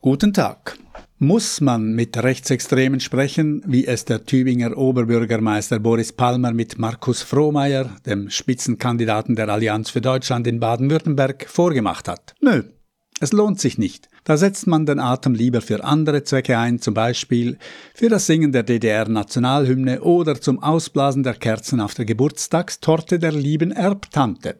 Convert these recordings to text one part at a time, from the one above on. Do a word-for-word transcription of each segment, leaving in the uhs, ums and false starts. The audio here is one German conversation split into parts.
Guten Tag. Muss man mit Rechtsextremen sprechen, wie es der Tübinger Oberbürgermeister Boris Palmer mit Markus Frohmeier, dem Spitzenkandidaten der Allianz für Deutschland in Baden-Württemberg, vorgemacht hat? Nö, es lohnt sich nicht. Da setzt man den Atem lieber für andere Zwecke ein, zum Beispiel für das Singen der D D R-Nationalhymne oder zum Ausblasen der Kerzen auf der Geburtstagstorte der lieben Erbtante.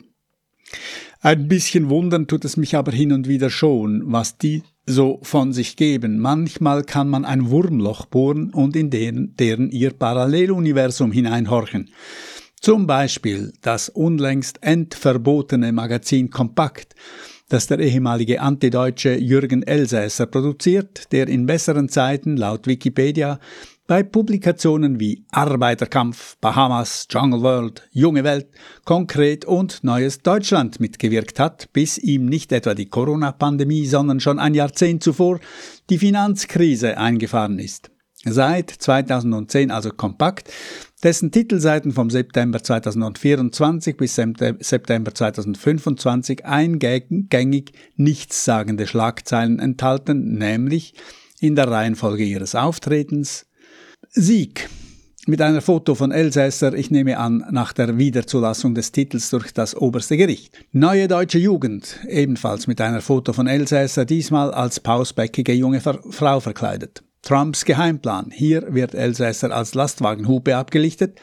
Ein bisschen wundern tut es mich aber hin und wieder schon, was die so von sich geben. Manchmal kann man ein Wurmloch bohren und in deren, deren ihr Paralleluniversum hineinhorchen. Zum Beispiel das unlängst entverbotene Magazin Kompakt, das der ehemalige Antideutsche Jürgen Elsässer produziert, der in besseren Zeiten laut Wikipedia bei Publikationen wie Arbeiterkampf, Bahamas, Jungle World, Junge Welt, Konkret und Neues Deutschland mitgewirkt hat, bis ihm nicht etwa die Corona-Pandemie, sondern schon ein Jahrzehnt zuvor die Finanzkrise eingefahren ist. Seit zweitausendzehn also Kompakt, dessen Titelseiten vom September zweitausendvierundzwanzig bis September zweitausendfünfundzwanzig eingängig nichtssagende Schlagzeilen enthalten, nämlich in der Reihenfolge ihres Auftretens: Sieg mit einer Foto von Elsässer, ich nehme an, nach der Wiederzulassung des Titels durch das oberste Gericht. Neue deutsche Jugend, ebenfalls mit einer Foto von Elsässer, diesmal als pausbäckige junge Ver- Frau verkleidet. Trumps Geheimplan, hier wird Elsässer als Lastwagenhupe abgelichtet.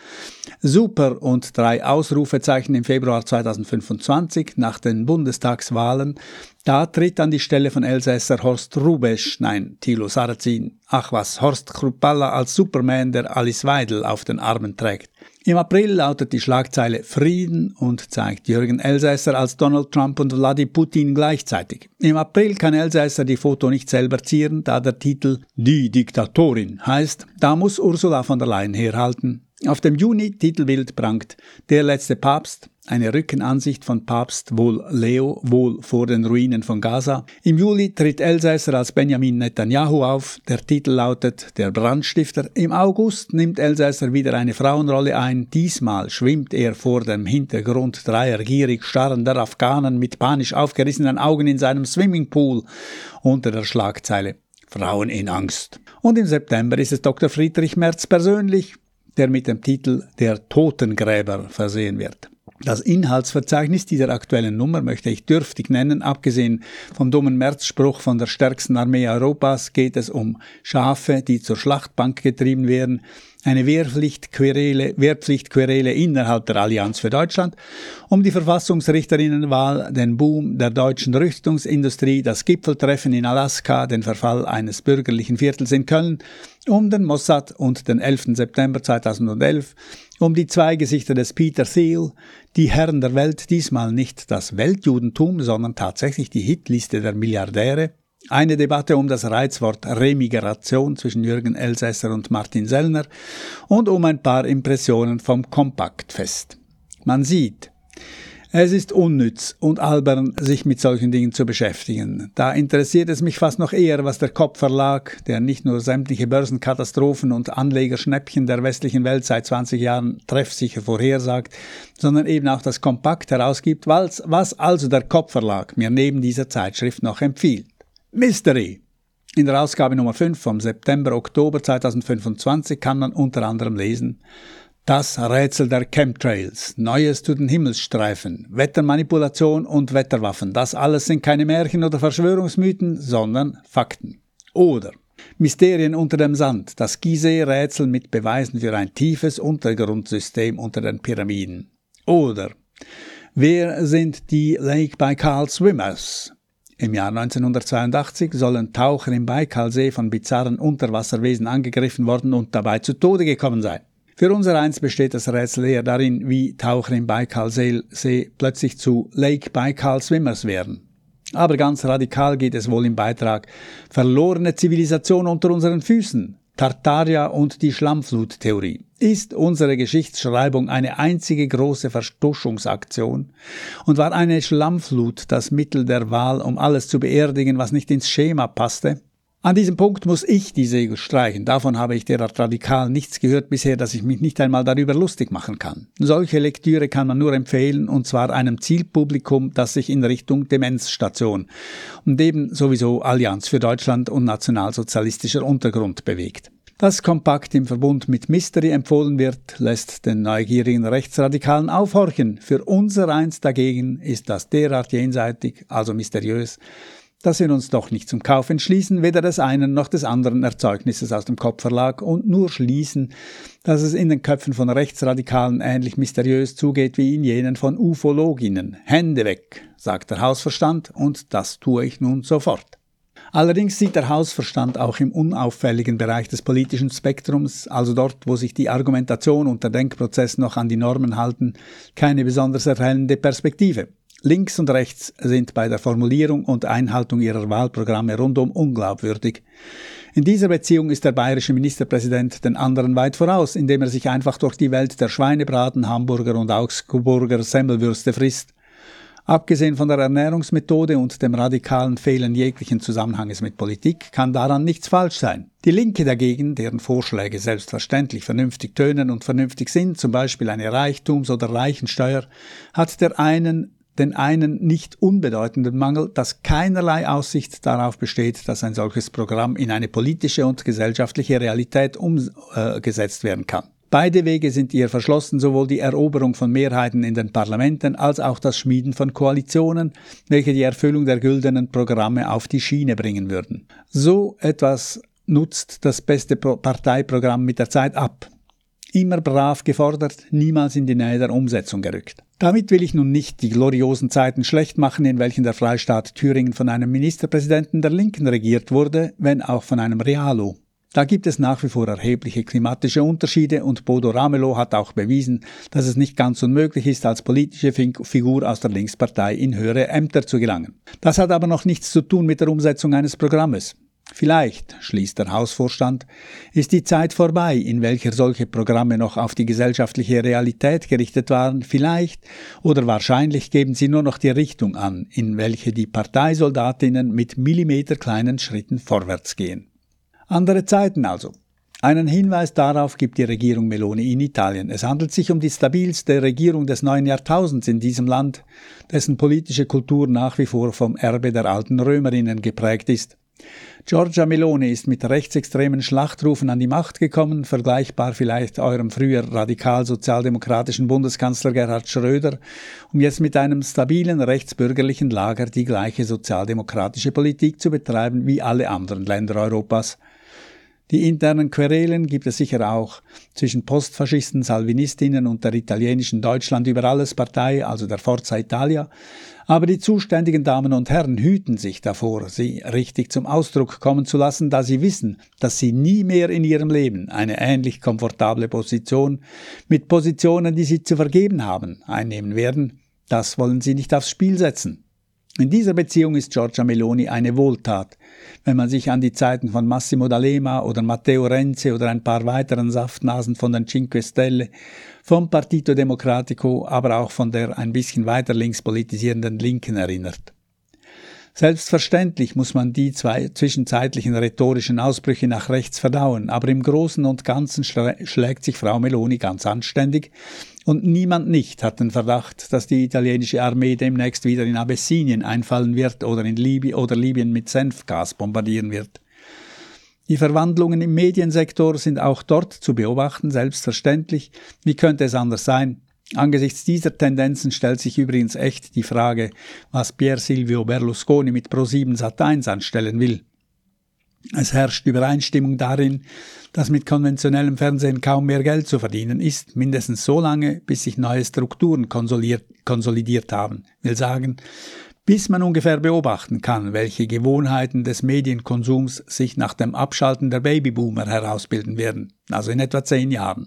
Super und drei Ausrufezeichen im Februar zweitausendfünfundzwanzig nach den Bundestagswahlen. Da tritt an die Stelle von Elsässer Horst Rubesch, nein, Thilo Sarrazin, ach was, Horst Kruppalla als Superman, der Alice Weidel auf den Armen trägt. Im April lautet die Schlagzeile Frieden und zeigt Jürgen Elsässer als Donald Trump und Wladimir Putin gleichzeitig. Im April kann Elsässer die Foto nicht selber zieren, da der Titel Die Diktatorin heißt, da muss Ursula von der Leyen herhalten. Auf dem Juni-Titelbild prangt Der letzte Papst, eine Rückenansicht von Papst wohl Leo, wohl vor den Ruinen von Gaza. Im Juli tritt Elsässer als Benjamin Netanyahu auf. Der Titel lautet Der Brandstifter. Im August nimmt Elsässer wieder eine Frauenrolle ein. Diesmal schwimmt er vor dem Hintergrund dreier gierig starrender Afghanen mit panisch aufgerissenen Augen in seinem Swimmingpool unter der Schlagzeile Frauen in Angst. Und im September ist es Doktor Friedrich Merz persönlich, der mit dem Titel Der Totengräber versehen wird. Das Inhaltsverzeichnis dieser aktuellen Nummer möchte ich dürftig nennen. Abgesehen vom dummen Märzspruch von der stärksten Armee Europas geht es um Schafe, die zur Schlachtbank getrieben werden, eine Wehrpflichtquerele, Wehrpflichtquerele innerhalb der Allianz für Deutschland, um die Verfassungsrichterinnenwahl, den Boom der deutschen Rüstungsindustrie, das Gipfeltreffen in Alaska, den Verfall eines bürgerlichen Viertels in Köln, um den Mossad und den elften September zweitausendelf, um die zwei Gesichter des Peter Thiel, die Herren der Welt, diesmal nicht das Weltjudentum, sondern tatsächlich die Hitliste der Milliardäre, eine Debatte um das Reizwort Remigration zwischen Jürgen Elsässer und Martin Sellner und um ein paar Impressionen vom Kompaktfest. Man sieht, es ist unnütz und albern, sich mit solchen Dingen zu beschäftigen. Da interessiert es mich fast noch eher, was der Kopp Verlag, der nicht nur sämtliche Börsenkatastrophen und Anlegerschnäppchen der westlichen Welt seit zwanzig Jahren treffsicher vorhersagt, sondern eben auch das Kompakt herausgibt, was, was also der Kopp Verlag mir neben dieser Zeitschrift noch empfiehlt. Mystery. In der Ausgabe Nummer fünf vom September-Oktober zweitausendfünfundzwanzig kann man unter anderem lesen: Das Rätsel der Chemtrails, Neues zu den Himmelsstreifen, Wettermanipulation und Wetterwaffen, das alles sind keine Märchen oder Verschwörungsmythen, sondern Fakten. Oder Mysterien unter dem Sand, das Gizeh-Rätsel mit Beweisen für ein tiefes Untergrundsystem unter den Pyramiden. Oder Wer sind die Lake Baikal Swimmers? Im Jahr neunzehnhundertzweiundachtzig sollen Taucher im Baikalsee von bizarren Unterwasserwesen angegriffen worden und dabei zu Tode gekommen sein. Für unsereins besteht das Rätsel eher darin, wie Taucher im Baikalsee plötzlich zu Lake Baikal Swimmers werden. Aber ganz radikal geht es wohl im Beitrag Verlorene Zivilisation unter unseren Füßen, Tartaria und die Schlammfluttheorie. Ist unsere Geschichtsschreibung eine einzige große Vertuschungsaktion und war eine Schlammflut das Mittel der Wahl, um alles zu beerdigen, was nicht ins Schema passte? An diesem Punkt muss ich die Segel streichen. Davon habe ich derart radikal nichts gehört bisher, dass ich mich nicht einmal darüber lustig machen kann. Solche Lektüre kann man nur empfehlen, und zwar einem Zielpublikum, das sich in Richtung Demenzstation und eben sowieso Allianz für Deutschland und nationalsozialistischer Untergrund bewegt. Dass kompakt im Verbund mit Mystery empfohlen wird, lässt den neugierigen Rechtsradikalen aufhorchen. Für unser Eins dagegen ist das derart jenseitig, also mysteriös, dass wir uns doch nicht zum Kauf entschließen, weder des einen noch des anderen Erzeugnisses aus dem Kopfverlag, und nur schließen, dass es in den Köpfen von Rechtsradikalen ähnlich mysteriös zugeht wie in jenen von Ufologinnen. Hände weg, sagt der Hausverstand, und das tue ich nun sofort. Allerdings sieht der Hausverstand auch im unauffälligen Bereich des politischen Spektrums, also dort, wo sich die Argumentation und der Denkprozess noch an die Normen halten, keine besonders erhellende Perspektive. Links und rechts sind bei der Formulierung und Einhaltung ihrer Wahlprogramme rundum unglaubwürdig. In dieser Beziehung ist der bayerische Ministerpräsident den anderen weit voraus, indem er sich einfach durch die Welt der Schweinebraten, Hamburger und Augsburger Semmelwürste frisst. Abgesehen von der Ernährungsmethode und dem radikalen Fehlen jeglichen Zusammenhanges mit Politik kann daran nichts falsch sein. Die Linke dagegen, deren Vorschläge selbstverständlich vernünftig tönen und vernünftig sind, zum Beispiel eine Reichtums- oder Reichensteuer, hat der einen den einen nicht unbedeutenden Mangel, dass keinerlei Aussicht darauf besteht, dass ein solches Programm in eine politische und gesellschaftliche Realität umgesetzt werden kann. Beide Wege sind ihr verschlossen, sowohl die Eroberung von Mehrheiten in den Parlamenten als auch das Schmieden von Koalitionen, welche die Erfüllung der güldenen Programme auf die Schiene bringen würden. So etwas nutzt das beste Parteiprogramm mit der Zeit ab. Immer brav gefordert, niemals in die Nähe der Umsetzung gerückt. Damit will ich nun nicht die gloriosen Zeiten schlecht machen, in welchen der Freistaat Thüringen von einem Ministerpräsidenten der Linken regiert wurde, wenn auch von einem Realo. Da gibt es nach wie vor erhebliche klimatische Unterschiede, und Bodo Ramelow hat auch bewiesen, dass es nicht ganz unmöglich ist, als politische Figur aus der Linkspartei in höhere Ämter zu gelangen. Das hat aber noch nichts zu tun mit der Umsetzung eines Programmes. Vielleicht, schließt der Hausvorstand, ist die Zeit vorbei, in welcher solche Programme noch auf die gesellschaftliche Realität gerichtet waren. Vielleicht oder wahrscheinlich geben sie nur noch die Richtung an, in welche die Parteisoldatinnen mit millimeterkleinen Schritten vorwärts gehen. Andere Zeiten also. Einen Hinweis darauf gibt die Regierung Meloni in Italien. Es handelt sich um die stabilste Regierung des neuen Jahrtausends in diesem Land, dessen politische Kultur nach wie vor vom Erbe der alten Römerinnen geprägt ist. Giorgia Meloni ist mit rechtsextremen Schlachtrufen an die Macht gekommen, vergleichbar vielleicht eurem früher radikal-sozialdemokratischen Bundeskanzler Gerhard Schröder, um jetzt mit einem stabilen rechtsbürgerlichen Lager die gleiche sozialdemokratische Politik zu betreiben wie alle anderen Länder Europas. Die internen Querelen gibt es sicher auch zwischen Postfaschisten, Salvinistinnen und der italienischen Deutschland-über-alles-Partei, also der Forza Italia, aber die zuständigen Damen und Herren hüten sich davor, sie richtig zum Ausdruck kommen zu lassen, da sie wissen, dass sie nie mehr in ihrem Leben eine ähnlich komfortable Position mit Positionen, die sie zu vergeben haben, einnehmen werden. Das wollen sie nicht aufs Spiel setzen. In dieser Beziehung ist Giorgia Meloni eine Wohltat, wenn man sich an die Zeiten von Massimo D'Alema oder Matteo Renzi oder ein paar weiteren Saftnasen von den Cinque Stelle, vom Partito Democratico, aber auch von der ein bisschen weiter links politisierenden Linken erinnert. Selbstverständlich muss man die zwei zwischenzeitlichen rhetorischen Ausbrüche nach rechts verdauen, aber im Großen und Ganzen schlägt sich Frau Meloni ganz anständig, und niemand nicht hat den Verdacht, dass die italienische Armee demnächst wieder in Abessinien einfallen wird oder in Libyen oder Libyen mit Senfgas bombardieren wird. Die Verwandlungen im Mediensektor sind auch dort zu beobachten, selbstverständlich. Wie könnte es anders sein? Angesichts dieser Tendenzen stellt sich übrigens echt die Frage, was Pier Silvio Berlusconi mit ProSieben Sat eins anstellen will. Es herrscht Übereinstimmung darin, dass mit konventionellem Fernsehen kaum mehr Geld zu verdienen ist, mindestens so lange, bis sich neue Strukturen konsolidiert haben. Will sagen, bis man ungefähr beobachten kann, welche Gewohnheiten des Medienkonsums sich nach dem Abschalten der Babyboomer herausbilden werden, also in etwa zehn Jahren.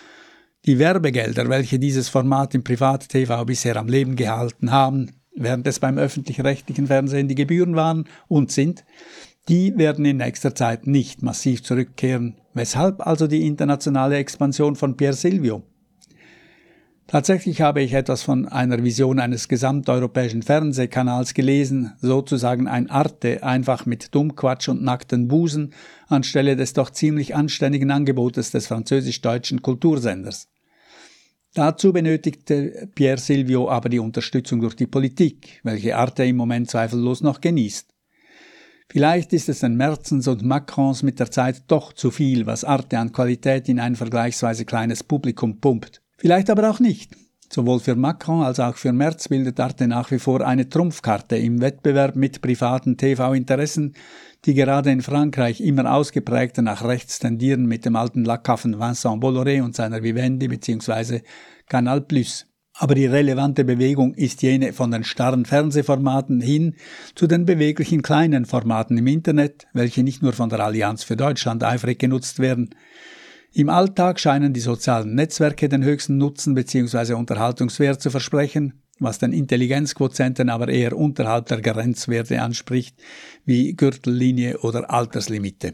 Die Werbegelder, welche dieses Format im Privat-T V bisher am Leben gehalten haben, während es beim öffentlich-rechtlichen Fernsehen die Gebühren waren und sind, die werden in nächster Zeit nicht massiv zurückkehren. Weshalb also die internationale Expansion von Pier Silvio? Tatsächlich habe ich etwas von einer Vision eines gesamteuropäischen Fernsehkanals gelesen, sozusagen ein Arte, einfach mit Dummquatsch und nackten Busen, anstelle des doch ziemlich anständigen Angebotes des französisch-deutschen Kultursenders. Dazu benötigte Pier Silvio aber die Unterstützung durch die Politik, welche Arte im Moment zweifellos noch genießt. Vielleicht ist es den Merzens und Macrons mit der Zeit doch zu viel, was Arte an Qualität in ein vergleichsweise kleines Publikum pumpt. Vielleicht aber auch nicht. Sowohl für Macron als auch für Merz bildet Arte nach wie vor eine Trumpfkarte im Wettbewerb mit privaten T V-Interessen, die gerade in Frankreich immer ausgeprägter nach rechts tendieren mit dem alten Lackaffen Vincent Bolloré und seiner Vivendi bzw. Canal Plus. Aber die relevante Bewegung ist jene von den starren Fernsehformaten hin zu den beweglichen kleinen Formaten im Internet, welche nicht nur von der Allianz für Deutschland eifrig genutzt werden. Im Alltag scheinen die sozialen Netzwerke den höchsten Nutzen bzw. Unterhaltungswert zu versprechen, was den Intelligenzquotienten aber eher unterhalb der Grenzwerte anspricht, wie Gürtellinie oder Alterslimite.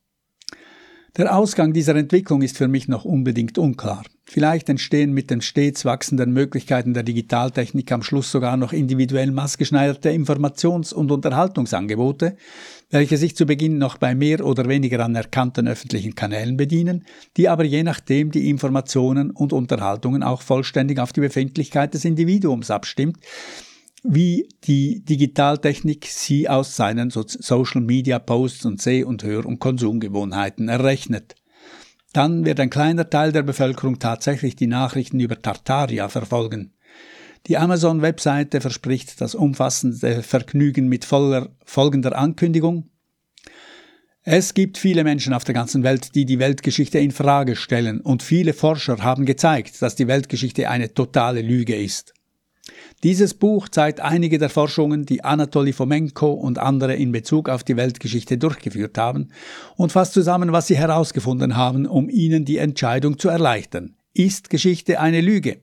Der Ausgang dieser Entwicklung ist für mich noch unbedingt unklar. Vielleicht entstehen mit den stets wachsenden Möglichkeiten der Digitaltechnik am Schluss sogar noch individuell maßgeschneiderte Informations- und Unterhaltungsangebote, welche sich zu Beginn noch bei mehr oder weniger anerkannten öffentlichen Kanälen bedienen, die aber je nachdem die Informationen und Unterhaltungen auch vollständig auf die Befindlichkeit des Individuums abstimmt, wie die Digitaltechnik sie aus seinen so- Social-Media-Posts und Seh- und Hör- und Konsumgewohnheiten errechnet. Dann wird ein kleiner Teil der Bevölkerung tatsächlich die Nachrichten über Tartaria verfolgen. Die Amazon-Webseite verspricht das umfassende Vergnügen mit voller, folgender Ankündigung. Es gibt viele Menschen auf der ganzen Welt, die die Weltgeschichte in Frage stellen, und viele Forscher haben gezeigt, dass die Weltgeschichte eine totale Lüge ist. Dieses Buch zeigt einige der Forschungen, die Anatoli Fomenko und andere in Bezug auf die Weltgeschichte durchgeführt haben, und fasst zusammen, was sie herausgefunden haben, um ihnen die Entscheidung zu erleichtern. Ist Geschichte eine Lüge?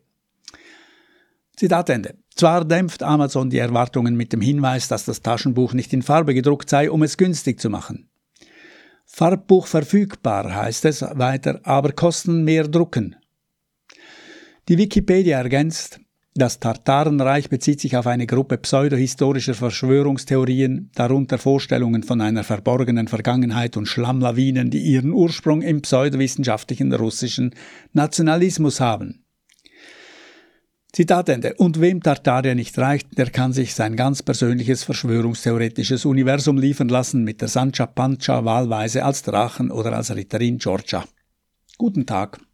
Zitat Ende. Zwar dämpft Amazon die Erwartungen mit dem Hinweis, dass das Taschenbuch nicht in Farbe gedruckt sei, um es günstig zu machen. Farbbuch verfügbar, heißt es weiter, aber kosten mehr drucken. Die Wikipedia ergänzt, das Tartarenreich bezieht sich auf eine Gruppe pseudohistorischer Verschwörungstheorien, darunter Vorstellungen von einer verborgenen Vergangenheit und Schlammlawinen, die ihren Ursprung im pseudowissenschaftlichen russischen Nationalismus haben. Zitat Ende. Und wem Tartaria nicht reicht, der kann sich sein ganz persönliches verschwörungstheoretisches Universum liefern lassen mit der Sancha Pancha wahlweise als Drachen oder als Ritterin Georgia. Guten Tag.